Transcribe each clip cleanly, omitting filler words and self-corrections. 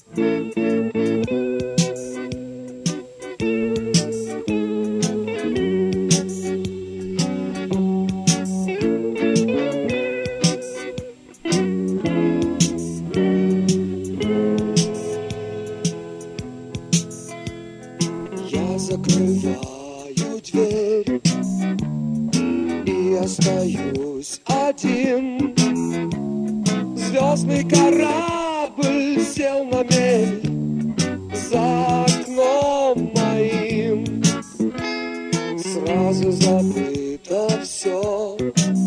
Я закрываю дверь и остаюсь один. Звездный корабль сел на мель за окном моим. Сразу забыто все,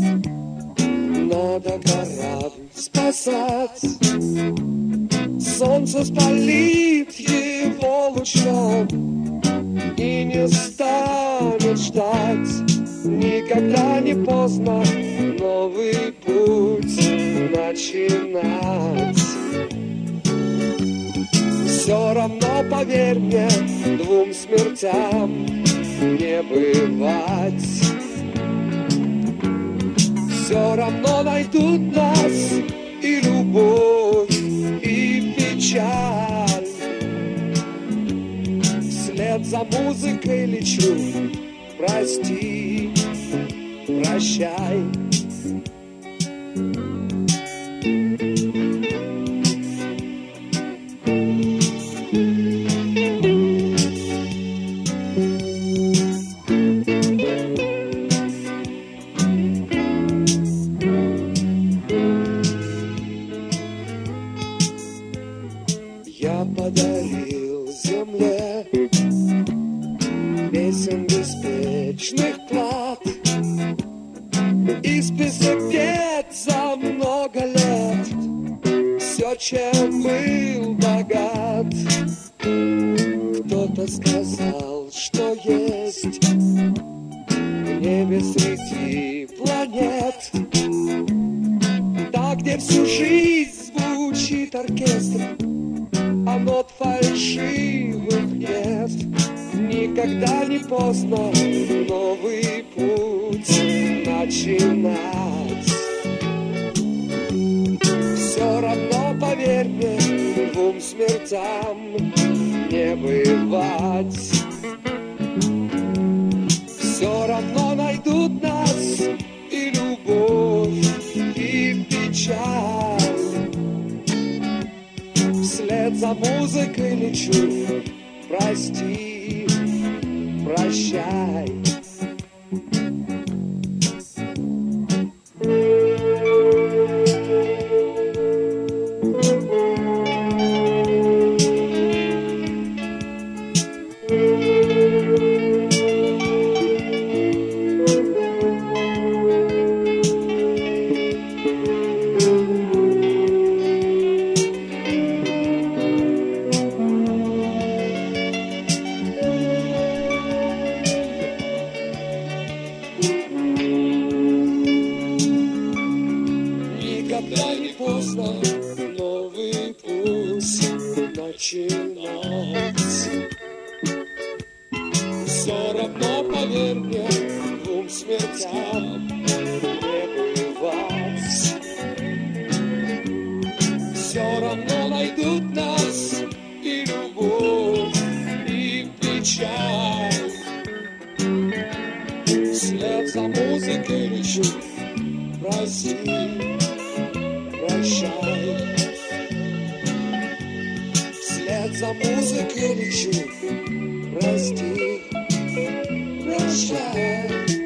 надо корабль спасать. Солнце спалит его лучом и не станет ждать. Никогда не поздно новый путь начинать. Все равно, поверь мне, двум смертям не бывать. Все равно найдут нас и любовь, и печаль. Вслед за музыкой лечу, прости, прощай. Я подарил земле песен беспечных плат и список бед за много лет. Все, чем был богат. Кто-то сказал, что есть в небе среди планет, там, где всю жизнь звучит оркестр, а нот фальшивых нет. Никогда не поздно новый путь начинать. Все равно, поверь мне, двум смертям не бывать. Все равно найдут нас и любовь, и печаль. Вслед за музыкой лечу, прости, прощай. Никогда не поздно новый путь начинать. Все равно, поверь мне, двум смертям не бывать. Все равно найдут нас и любовь, и печаль. Вслед за музыкой лечу, прости, прощай. Вслед за музыкой лечу, прости, прощай.